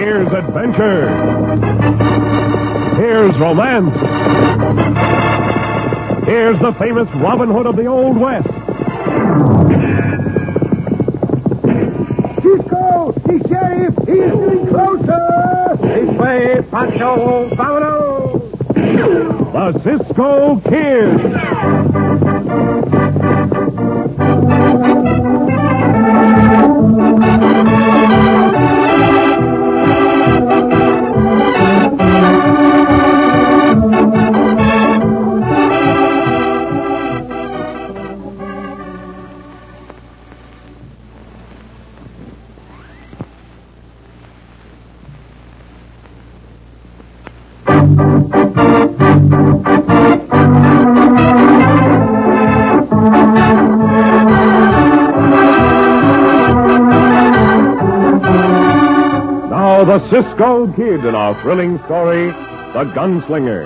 Here's adventure. Here's romance. Here's the famous Robin Hood of the Old West. Cisco! The sheriff! He is getting closer! This way, Pancho! Vámonos! The Cisco Kid. The Cisco Kid in our thrilling story, The Gunslinger.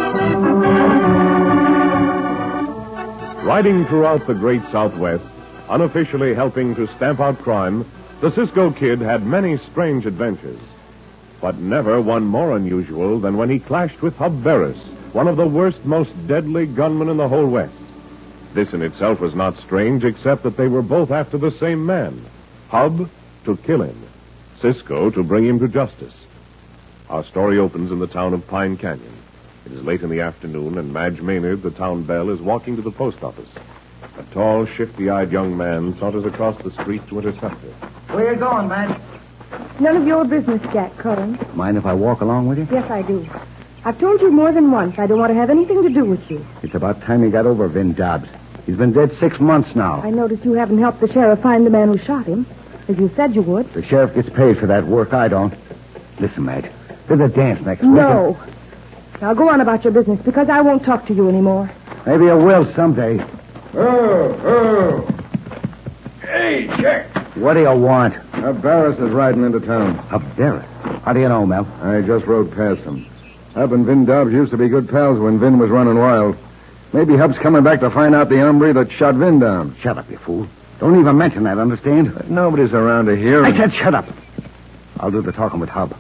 Riding throughout the great Southwest, unofficially helping to stamp out crime, the Cisco Kid had many strange adventures. But never one more unusual than when he clashed with Hub Barris, one of the worst, most deadly gunmen in the whole West. This in itself was not strange, except that they were both after the same man. Hub to kill him. Cisco to bring him to justice. Our story opens in the town of Pine Canyon. It is late in the afternoon, and Madge Maynard, the town belle, is walking to the post office. A tall, shifty-eyed young man saunters across the street to intercept her. Where you going, Madge? None of your business, Jack Cullen. Mind if I walk along with you? Yes, I do. I've told you more than once I don't want to have anything to do with you. It's about time you got over Vin Dobbs. He's been dead 6 months now. I noticed you haven't helped the sheriff find the man who shot him, as you said you would. The sheriff gets paid for that work. I don't. Listen, Madge, there's a dance next week. No. Now go on about your business, because I won't talk to you anymore. Maybe I will someday. Oh. Hey, Jack. What do you want? Barris is riding into town. Up there. How do you know, Mel? I just rode past him. Hub and Vin Dobbs used to be good pals when Vin was running wild. Maybe Hub's coming back to find out the hombre that shot Vin down. Shut up, you fool. Don't even mention that, understand? But nobody's around to hear him. I said shut up. I'll do the talking with Hub.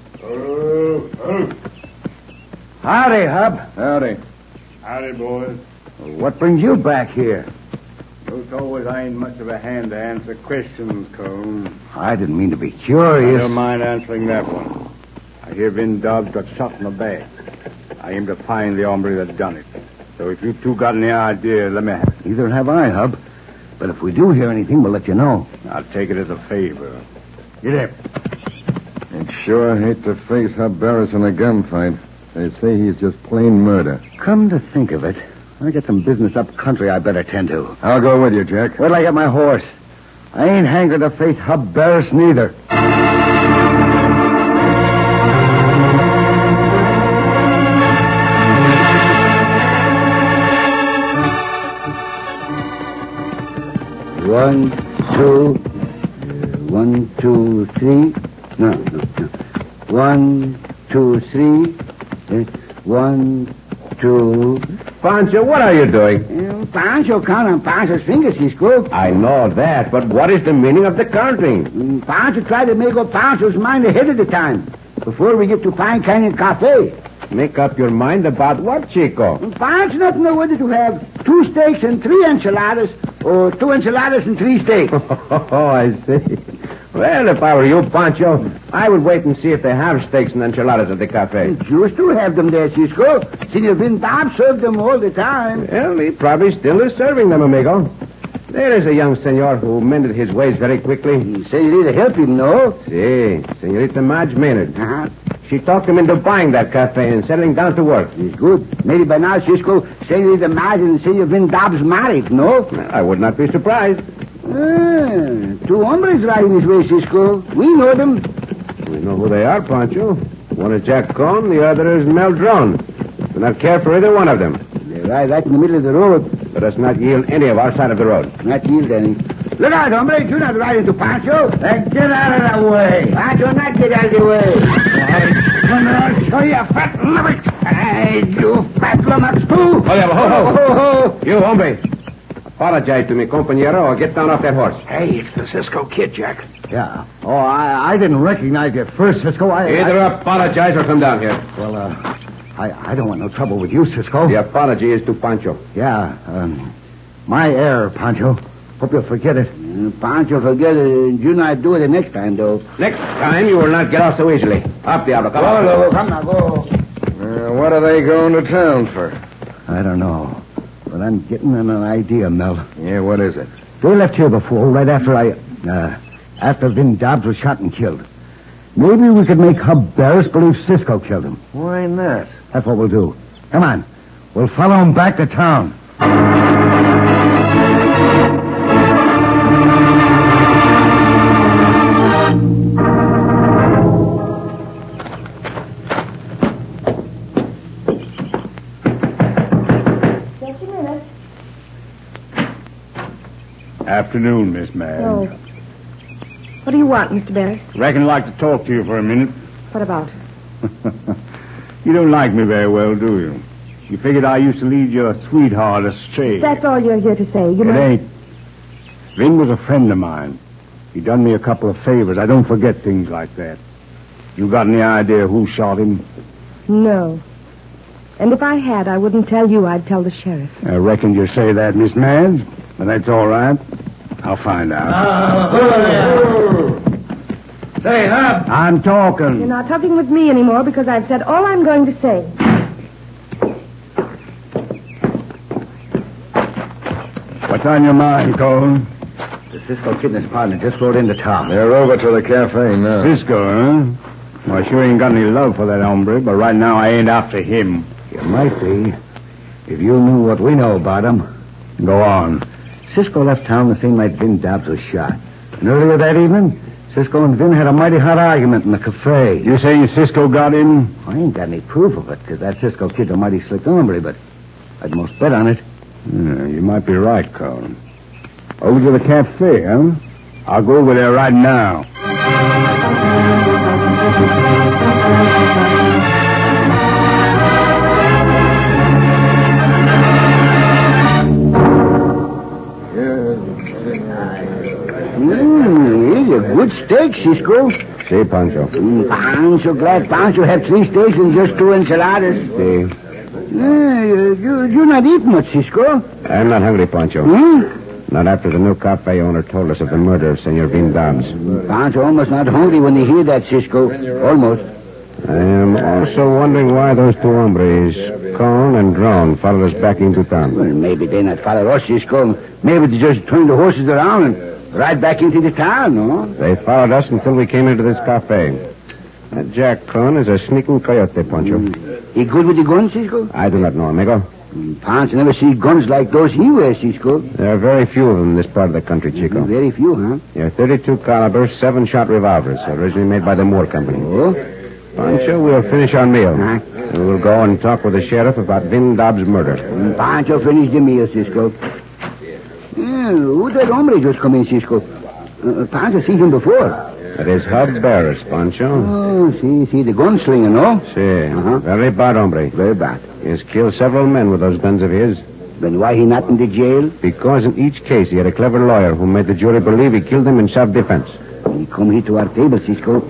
Howdy, Hub. Howdy. Howdy, boys. What brings you back here? Don't always ain't much of a hand to answer questions, Cole. I didn't mean to be I curious. don't mind answering that one. I hear Vin Dobbs got shot in the back. I aim to find the hombre that done it. So if you two got any idea, let me have it. Neither have I, Hub. But if we do hear anything, we'll let you know. I'll take it as a favor. Get up. I'd sure hate to face Hub Barris in a gunfight. They say he's just plain murder. Come to think of it, I got some business up country I better tend to. I'll go with you, Jack. Wait till I get my horse. I ain't hankered to face Hub Barris neither. One, two, three. No. 1, 2, 3. 1, 2. Pancho, what are you doing? Pancho count on Pancho's fingers, Cisco. I know that, but what is the meaning of the counting? Pancho tried to make up Pancho's mind ahead of the time, before we get to Pine Canyon Cafe. Make up your mind about what, Chico? Pancho doesn't know whether to have 2 steaks and 3 enchiladas, or 2 enchiladas and 3 steaks. Oh, I see. Well, if I were you, Pancho, I would wait and see if they have steaks and enchiladas at the cafe. Used to have them there, Cisco. Senor Vin Dobbs served them all the time. Well, he probably still is serving them, amigo. There is a young senor who mended his ways very quickly. Senorita helped him, no? Si, Senorita Madge Maynard. Uh-huh. She talked him into buying that cafe and settling down to work. It's good. Maybe by now, Cisco, Senorita Madge and Senor Vin Dobbs married, no? I would not be surprised. 2 hombres riding this way, Cisco. We know them. We know who they are, Pancho. One is Jack Cohn, the other is Mel Drone. Do not care for either one of them. They ride right in the middle of the road. Let us not yield any of our side of the road. Not yield any. Look out, hombre. Do not ride into Pancho. Get out of the way. Pancho, not get out of the way. I'll show you, fat lummox. Hey, you fat lummox, too. Ho. You, hombre. Apologize to me, compañero, or get down off that horse. Hey, it's the Cisco Kid, Jack. Yeah. Oh, I didn't recognize you at first, Cisco. Either apologize or come down here. Well, I don't want no trouble with you, Cisco. The apology is to Pancho. Yeah, my error, Pancho. Hope you'll forget it. Pancho, forget it. Do not do it the next time, though. Next time, you will not get off so easily. Up, Diablo. Come on. Go, come now, go. What are they going to town for? I don't know. But I'm getting an idea, Mel. Yeah, what is it? They left here before, right after after Vin Dobbs was shot and killed. Maybe we could make Hub Barris believe Cisco killed him. Why not? That's what we'll do. Come on. We'll follow him back to town. Afternoon, Miss Madge. Oh. What do you want, Mr. Barris? Reckon I'd like to talk to you for a minute. What about? You don't like me very well, do you? You figured I used to lead your sweetheart astray. That's all you're here to say. You It know. ain't. Vin was a friend of mine. He done me a couple of favors. I don't forget things like that. You got any idea who shot him? No. And if I had, I wouldn't tell you. I'd tell the sheriff. I reckon you say that, Miss Madge. But that's all right. I'll find out. Say, Hub. I'm You're talking. not talking with me anymore because I've said all I'm going to say. What's on your mind, Cole? The Cisco Kid and his partner just rode into town. They're over to the cafe now. Cisco, huh? Well, I sure ain't got any love for that hombre, but right now I ain't after him. You might be. If you knew what we know about him. Go on. Cisco left town the same night Vin Dobbs was shot. And earlier that evening, Cisco and Vin had a mighty hot argument in the cafe. You say Cisco got in? I ain't got any proof of it, because that Cisco Kid's a mighty slick hombre, but I'd most bet on it. Yeah, you might be right, Colin. Over to the cafe, huh? I'll go over there right now. Here's a good steak, Cisco. See, Pancho. I'm so glad Pancho had 3 steaks and just 2 enchiladas. See? You not eat much, Cisco. I'm not hungry, Pancho. Not after the new cafe owner told us of the murder of Senor Vin Dobbs. Pancho almost not hungry when he hear that, Cisco. Almost. I am also wondering why those two hombres, Con and Drone, followed us back into town. Well, maybe they not follow us, Cisco. Maybe they just turn the horses around and ride back into the town, no? They followed us until we came into this cafe. That Jack Con is a sneaking coyote, Pancho. He good with the guns, Cisco? I do not know, amigo. Pancho never see guns like those he wears, Cisco. There are very few of them in this part of the country, Chico. Very few, huh? They're 32 caliber, 7-shot revolvers, originally made by the Moore Company. Oh? Pancho, we'll finish our meal. And we'll go and talk with the sheriff about Vin Dobbs' murder. Pancho finished the meal, Cisco. Who that hombre just come in, Cisco? Pancho seen him before. That is Hub Barris, Pancho. Oh, see, the gunslinger, no? See, very bad hombre. Very bad. He has killed several men with those guns of his. Then why he not in the jail? Because in each case he had a clever lawyer who made the jury believe he killed them in self-defense. He come here to our table, Cisco.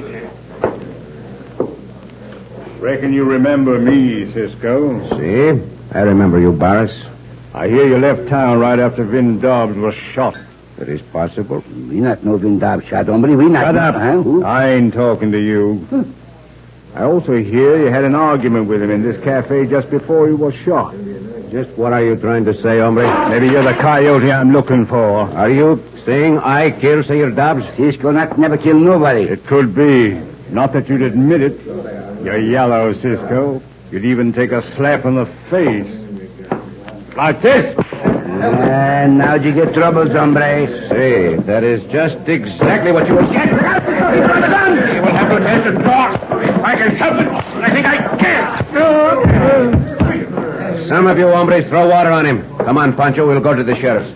Reckon you remember me, Cisco. See? I remember you, Barris. I hear you left town right after Vin Dobbs was shot. It is possible. We not know Vin Dobbs shot hombre. We not Shut know, up. Huh? Who? I ain't talking to you. I also hear you had an argument with him in this cafe just before he was shot. Just what are you trying to say, hombre? Maybe you're the coyote I'm looking for. Are you saying I killed Senor Dobbs? Cisco not never kill nobody. It could be. Not that you'd admit it. You're yellow, Cisco. You'd even take a slap in the face. Like this. And now'd you get troubles, hombre. See, that is just exactly what you will get. You will have to test it, boss. I can help it. I think I can. Some of you hombres throw water on him. Come on, Pancho. We'll go to the sheriff's.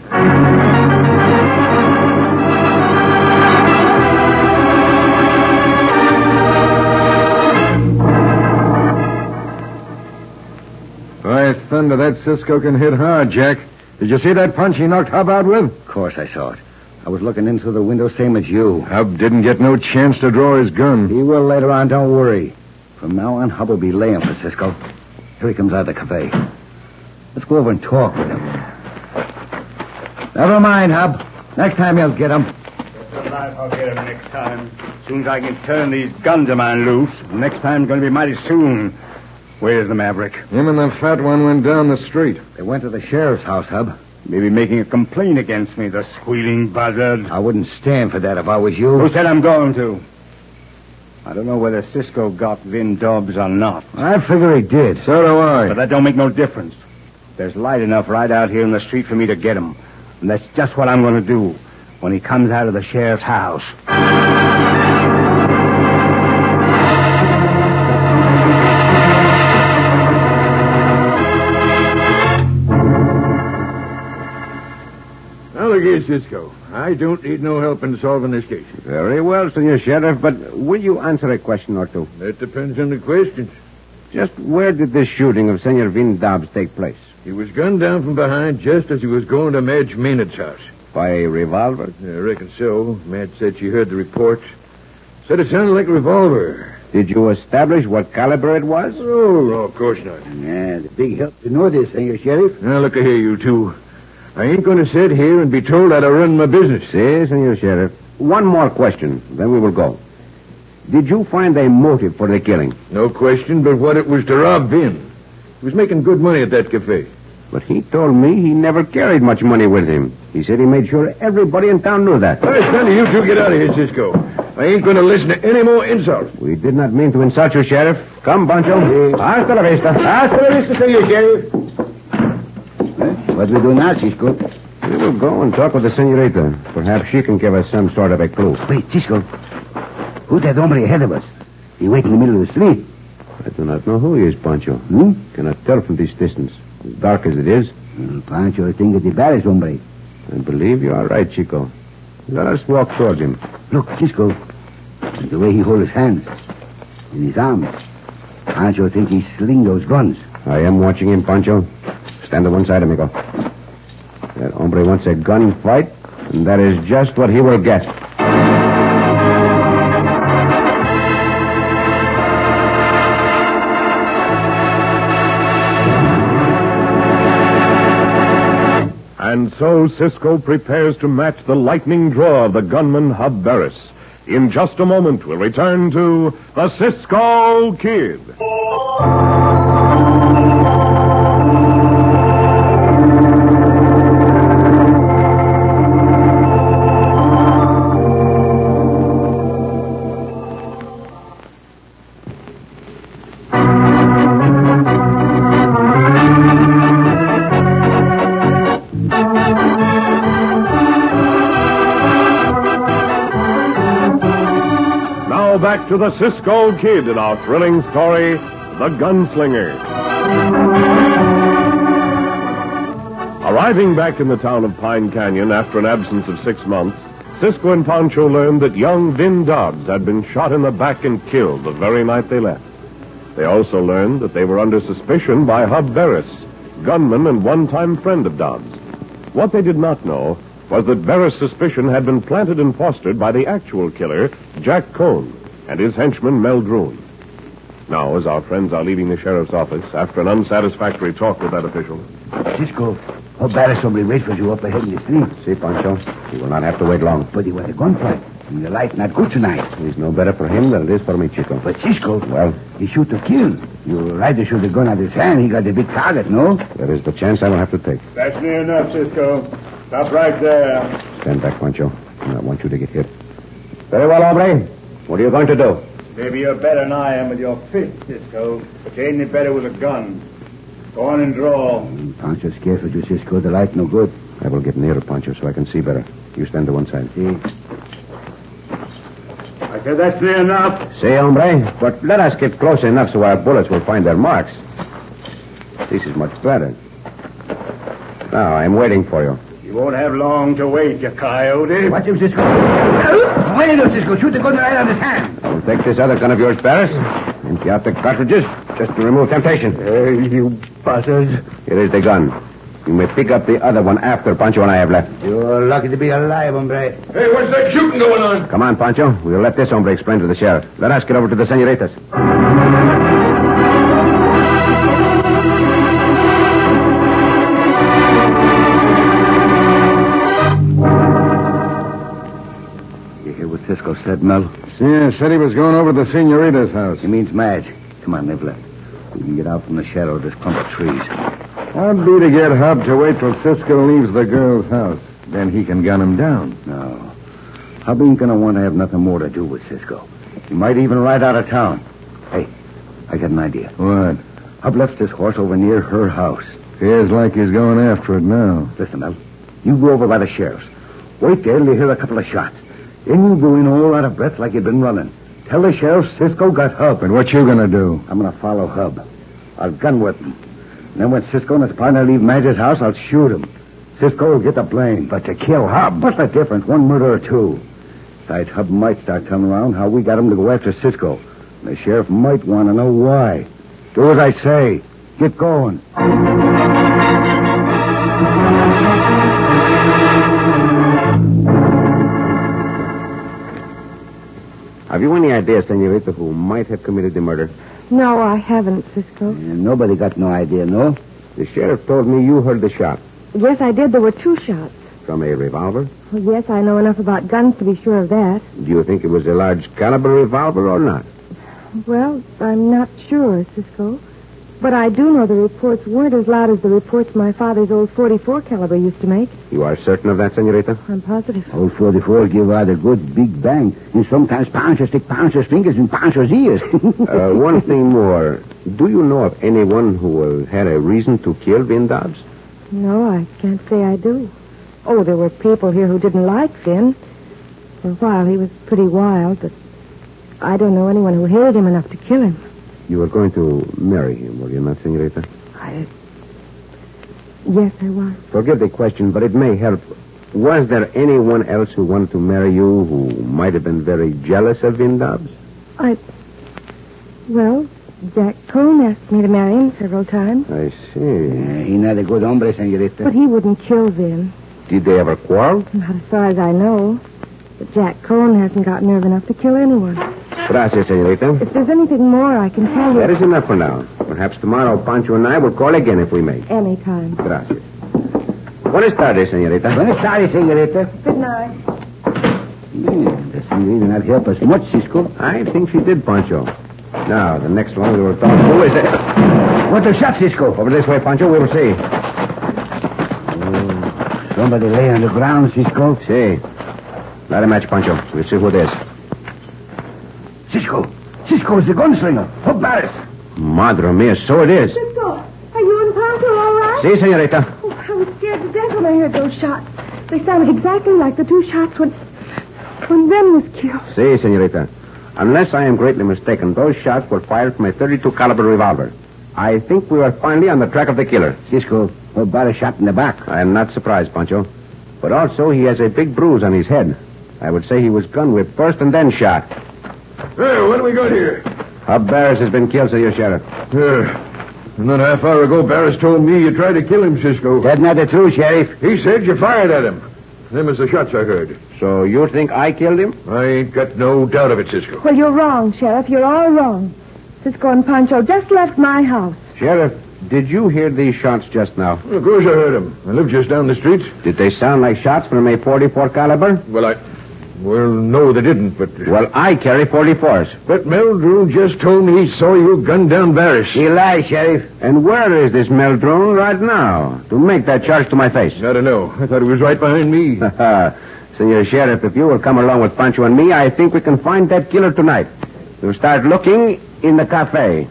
By thunder, that Cisco can hit hard, Jack. Did you see that punch he knocked Hub out with? Of course I saw it. I was looking in through the window, same as you. Hub didn't get no chance to draw his gun. He will later on, don't worry. From now on, Hub will be laying for Cisco. Here he comes out of the cafe. Let's go over and talk with him. Never mind, Hub. Next time you'll get him. I'll get him next time. As soon as I can turn these guns of mine loose. Next time's going to be mighty soon. Where's the Maverick? Him and the fat one went down the street. They went to the sheriff's house, Hub. Maybe making a complaint against me, the squealing buzzard. I wouldn't stand for that if I was you. Who said I'm going to? I don't know whether Cisco got Vin Dobbs or not. I figure he did. So do I. But that don't make no difference. There's light enough right out here in the street for me to get him. And that's just what I'm going to do when he comes out of the sheriff's house. Now, look here, Cisco. I don't need no help in solving this case. Very well, Senor Sheriff, but will you answer a question or two? That depends on the questions. Just where did this shooting of Senor Vin Dobbs take place? He was gunned down from behind just as he was going to Madge Maynard's house. By a revolver? I reckon so. Madge said she heard the report. Said it sounded like a revolver. Did you establish what caliber it was? Oh, no, of course not. Yeah, the big help to know this, Senor Sheriff. Now, look here, you two. I ain't going to sit here and be told how to run my business. Si, Senor Sheriff. One more question, then we will go. Did you find a motive for the killing? No question but what it was to rob Vin. He was making good money at that cafe. But he told me he never carried much money with him. He said he made sure everybody in town knew that. Well, it's time you two get out of here, Cisco. I ain't going to listen to any more insults. We did not mean to insult you, Sheriff. Come, Pancho. Hasta la vista. Hasta la vista, Senor Sheriff. What do we do now, Cisco? We will go and talk with the senorita. Perhaps she can give us some sort of a clue. Wait, Cisco. Who's that hombre ahead of us? He wait in the middle of the street. I do not know who he is, Pancho. Cannot tell from this distance. As dark as it is. Pancho, I think it's the Barris hombre. I believe you are right, Chico. Let us walk toward him. Look, Cisco. The way he holds his hands. In his arms. Pancho think he sling those guns. I am watching him, Pancho. Stand to one side, amigo. That hombre wants a gunfight, and that is just what he will get. And so Cisco prepares to match the lightning draw of the gunman Hub Barris. In just a moment, we'll return to the Cisco Kid. Back to the Cisco Kid in our thrilling story, The Gunslinger. Arriving back in the town of Pine Canyon after an absence of 6 months, Cisco and Pancho learned that young Vin Dobbs had been shot in the back and killed the very night they left. They also learned that they were under suspicion by Hub Barris, gunman and one-time friend of Dobbs. What they did not know was that Barris' suspicion had been planted and fostered by the actual killer, Jack Cohn, and his henchman, Mel Droon. Now, as our friends are leaving the sheriff's office, after an unsatisfactory talk with that official... Cisco, how Barris hombre wait for you up ahead in the street? See, Pancho, he will not have to wait long. But he was a gunfight, and the light not good tonight. It's no better for him than it is for me, Chico. But Cisco, well, he shoot to kill. You rider shoot the gun out of his hand, he got a big target, no? That is the chance I will have to take. That's near enough, Cisco. Stop right there. Stand back, Pancho. I do not want you to get hit. Very well, hombre. What are you going to do? Maybe you're better than I am with your fist, Cisco. But you ain't any better with a gun. Go on and draw. Pancho's scared for you, Cisco. The light no good. I will get nearer, Pancho, so I can see better. You stand to one side. See? I said that's near enough. See, hombre? But let us get close enough so our bullets will find their marks. This is much better. Now, I'm waiting for you. You won't have long to wait, you coyote. Watch him, Cisco. Wait a minute, Cisco. Shoot the gun right on his hand. I'll take this other gun of yours, Barris. Empty out the cartridges just to remove temptation. You buzzards. Here is the gun. You may pick up the other one after Pancho and I have left. You're lucky to be alive, hombre. Hey, what's that shooting going on? Come on, Pancho. We'll let this hombre explain to the sheriff. Let us get over to the senoritas. You hear what Cisco said, Mel? Yeah, said he was going over to the senorita's house. He means Madge. Come on, they've left. We can get out from the shadow of this clump of trees. I'd be to get Hub to wait till Cisco leaves the girl's house. Then he can gun him down. No. Hub ain't gonna want to have nothing more to do with Cisco. He might even ride out of town. Hey, I got an idea. What? Hub left his horse over near her house. Feels like he's going after it now. Listen, Mel. You go over by the sheriff's. Wait there till you hear a couple of shots. Then you go in all out of breath like you've been running. Tell the sheriff Cisco got Hub. But what you gonna do? I'm gonna follow Hub. I'll gun whip him. And then when Cisco and his partner leave Madge's house, I'll shoot him. Cisco will get the blame. But to kill Hub? What's the difference? One murder or two. Besides, Hub might start telling around how we got him to go after Cisco. And the sheriff might want to know why. Do as I say. Get going. Have you any idea, senorita, who might have committed the murder? No, I haven't, Cisco. Nobody got no idea, no? The sheriff told me you heard the shot. Yes, I did. There were 2 shots. From a revolver? Well, yes, I know enough about guns to be sure of that. Do you think it was a large caliber revolver or not? Well, I'm not sure, Cisco. But I do know the reports weren't as loud as the reports my father's old .44 caliber used to make. You are certain of that, senorita? I'm positive. Old 44 give out a good big bang. And sometimes Pancho stick Pancho's fingers in Pancho's ears. One thing more. Do you know of anyone who had a reason to kill Vin Dobbs? No, I can't say I do. Oh, there were people here who didn't like Vin. For a while, he was pretty wild, but I don't know anyone who hated him enough to kill him. You were going to marry him, were you not, senorita? Yes, I was. Forgive the question, but it may help. Was there anyone else who wanted to marry you who might have been very jealous of Vin Dobbs? Well, Jack Cone asked me to marry him several times. I see. He's not a good hombre, senorita. But he wouldn't kill Vin. Did they ever quarrel? Not as far as I know. But Jack Cone hasn't got nerve enough to kill anyone. Gracias, senorita. If there's anything more I can tell you... That is enough for now. Perhaps tomorrow Pancho and I will call again if we may. Anytime. Gracias. Buenas tardes, senorita. Buenas tardes, senorita. Good night. The senorita not help us much, Cisco. I think she did, Pancho. Now, the next one we will talk to is... What the shot, Cisco? Over this way, Pancho. We will see. Somebody lay on the ground, Cisco. See. Light a match, Pancho. We'll see who it is. Cisco is the gunslinger. Hub Barris. Madre mia, so it is. Cisco, are you and Pancho all right? Si, senorita. Oh, I was scared to death when I heard those shots. They sounded exactly like the 2 shots when Vin was killed. Si, senorita. Unless I am greatly mistaken, those shots were fired from a .32 caliber revolver. I think we are finally on the track of the killer. Cisco, Hub Barris shot in the back. I am not surprised, Pancho. But also, he has a big bruise on his head. I would say he was gun whipped first and then shot. Hey, what do we got here? Hub Barris has been killed, Senor Sheriff. And then half hour ago, Barris told me you tried to kill him, Cisco. That's not the truth, Sheriff. He said you fired at him. Them is the shots I heard. So you think I killed him? I ain't got no doubt of it, Cisco. Well, you're wrong, Sheriff. You're all wrong. Cisco and Pancho just left my house. Sheriff, did you hear these shots just now? Of course I heard them. I live just down the street. Did they sound like shots from a .44 caliber? Well, no, they didn't, but... Well, I carry .44s. But Meldrew just told me he saw you gun down Barris. He lies, Sheriff. And where is this Meldrew right now to make that charge to my face? I don't know. I thought he was right behind me. Senor Sheriff, if you will come along with Pancho and me, I think we can find that killer tonight. We'll start looking in the cafe.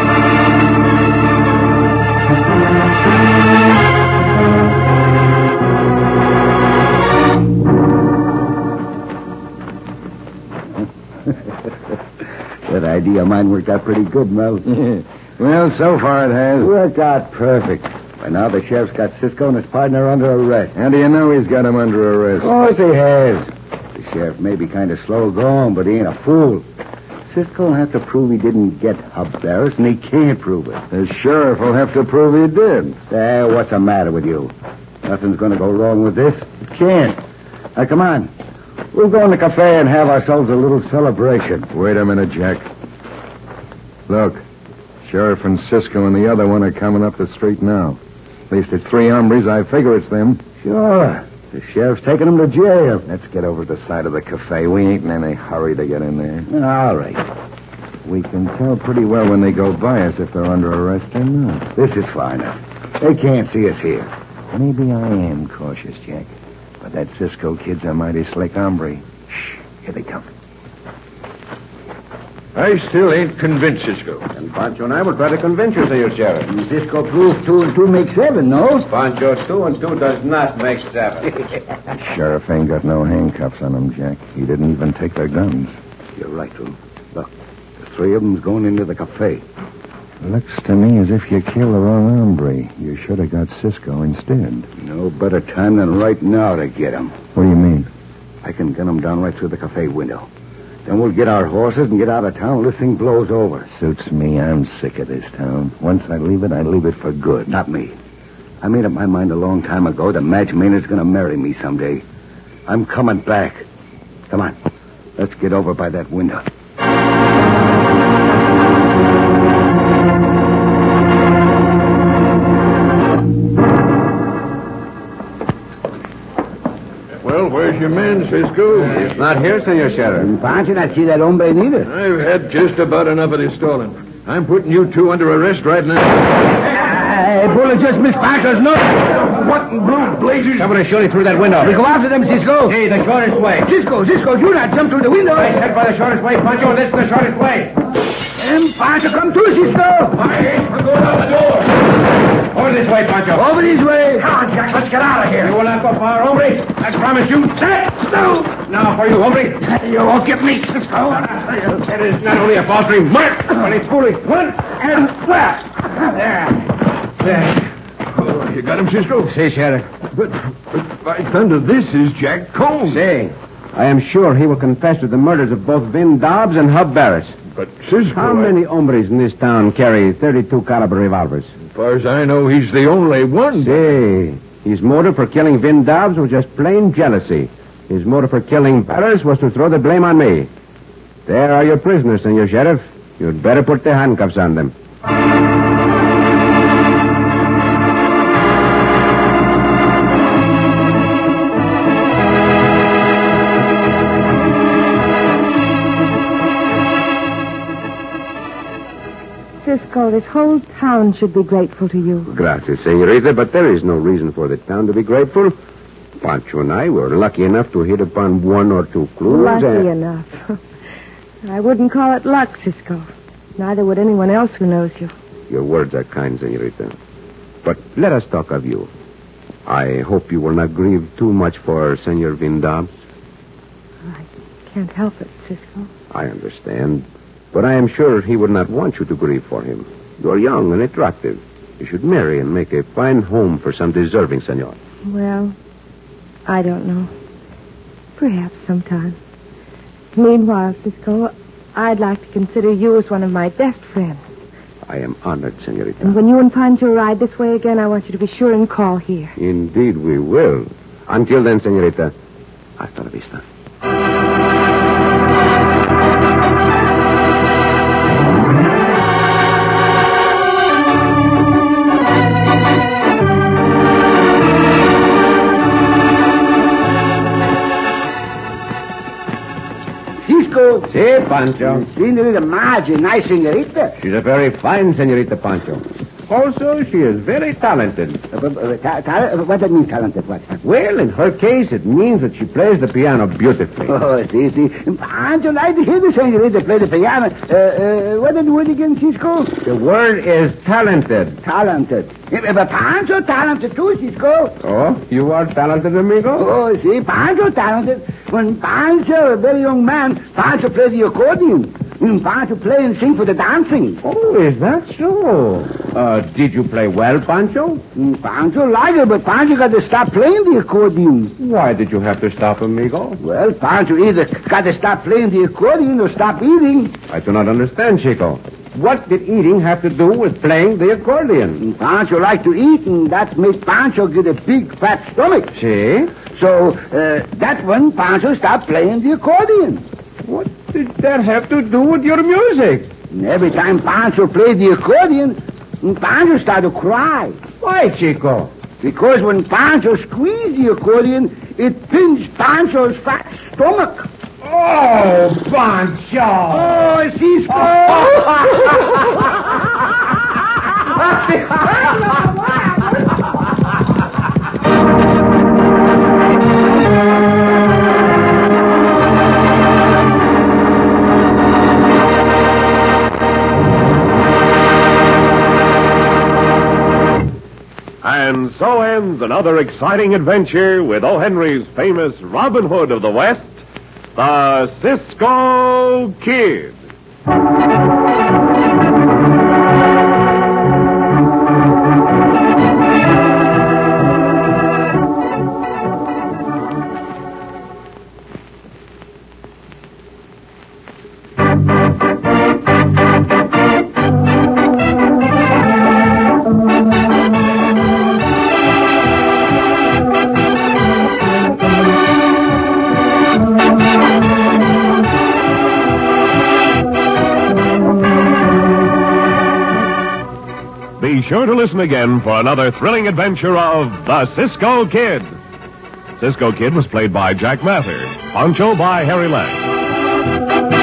That idea of mine worked out pretty good, Mel. Well, so far it has. Worked out perfect. By now the sheriff's got Cisco and his partner under arrest. How do you know he's got him under arrest? Of course he has. The sheriff may be kind of slow going, but he ain't a fool. Cisco will have to prove he didn't get Hub Barris, and he can't prove it. The sheriff will have to prove he did. What's the matter with you? Nothing's going to go wrong with this. It can't. Now, come on. We'll go in the cafe and have ourselves a little celebration. Wait a minute, Jack. Look, Sheriff and Cisco and the other one are coming up the street now. At least it's 3 hombres. I figure it's them. Sure. The sheriff's taking them to jail. Let's get over to the side of the cafe. We ain't in any hurry to get in there. All right. We can tell pretty well when they go by us if they're under arrest or not. This is far enough. They can't see us here. Maybe I am cautious, Jack. But that Cisco kid's a mighty slick hombre. Shh. Here they come. I still ain't convinced, Cisco. And Pancho and I will try to convince you, Senor Sheriff. Cisco proved 2 and 2 make 7, no? Pancho, 2 and 2 does not make 7. Sheriff ain't got no handcuffs on him, Jack. He didn't even take their guns. You're right, Drew. Look, the 3 of them's going into the cafe. Looks to me as if you killed the wrong hombre. You should have got Cisco instead. No better time than right now to get him. What do you mean? I can gun him down right through the cafe window. Then we'll get our horses and get out of town when this thing blows over. Suits me. I'm sick of this town. Once I leave it for good. Not me. I made up my mind a long time ago that Madge Maynard's going to marry me someday. I'm coming back. Come on. Let's get over by that window. Well, where's your man, Cisco? He's not here, Senor Sheriff. Pancho not see that hombre neither. I've had just about enough of this stalling. I'm putting you 2 under arrest right now. Hey, bullet just missed Pancho's nose. What in blue blazes? Somebody shooting through that window. We go after them, Cisco. Hey, the shortest way. Cisco, do not jump through the window. I said by the shortest way, Pancho, and this is the shortest way. Pancho, come too, Cisco. I ain't for going out the door. Over this way, Pancho. Over this way. Come on, Jack, let's get out of here. You will not go far, hombre. I promise you. No. Now for you, hombre. You won't get me, Cisco. It is not only a false remark, but it's foolish. 1 and flat. There. Oh, you got him, Cisco? See, Sheriff. But by thunder, this is Jack Combs. See, I am sure he will confess to the murders of both Vin Dobbs and Hub Barris. But Cisco... How many hombres in this town carry 32 caliber revolvers? As far as I know, he's the only one. See, his motive for killing Vin Dobbs was just plain jealousy. His motive for killing Barris was to throw the blame on me. There are your prisoners, Senor Sheriff. You'd better put the handcuffs on them. Cisco, this whole town should be grateful to you. Gracias, senorita, but there is no reason for the town to be grateful. Pancho and I were lucky enough to hit upon 1 or 2 clues. Lucky enough. I wouldn't call it luck, Cisco. Neither would anyone else who knows you. Your words are kind, senorita. But let us talk of you. I hope you will not grieve too much for Senor Vin Dobbs. I can't help it, Cisco. I understand. But I am sure he would not want you to grieve for him. You're young and attractive. You should marry and make a fine home for some deserving senor. Well, I don't know. Perhaps sometime. Meanwhile, Cisco, I'd like to consider you as one of my best friends. I am honored, senorita. And when you and Pancho ride this way again, I want you to be sure and call here. Indeed, we will. Until then, senorita, hasta la vista. Sí, Pancho. Senorita Madge, nice senorita. She's a very fine senorita, Pancho. Also, she is very talented. What does that mean, talented? What? Well, in her case, it means that she plays the piano beautifully. Oh, see. Pancho like to hear the senorita play the piano. What is the word again, Cisco? The word is talented. Talented. But Pancho talented too, Cisco. Oh, you are talented, amigo? Oh, see, Pancho talented. When Pancho, a very young man, Pancho plays the accordion. Pancho play and sing for the dancing. Oh, is that so? Did you play well, Pancho? Pancho liked it, but Pancho got to stop playing the accordion. Why did you have to stop, amigo? Well, Pancho either got to stop playing the accordion or stop eating. I do not understand, Chico. What did eating have to do with playing the accordion? Pancho like to eat, and that makes Pancho get a big, fat stomach. See? So, that's when Pancho stopped playing the accordion. What did that have to do with your music? And every time Pancho played the accordion, Pancho started to cry. Why, Chico? Because when Pancho squeezed the accordion, it pinched Pancho's fat stomach. Oh, Pancho! Oh, Cisco! And so ends another exciting adventure with O. Henry's famous Robin Hood of the West, the Cisco Kid. Be sure to listen again for another thrilling adventure of the Cisco Kid. Cisco Kid was played by Jack Mather, Pancho by Harry Lang.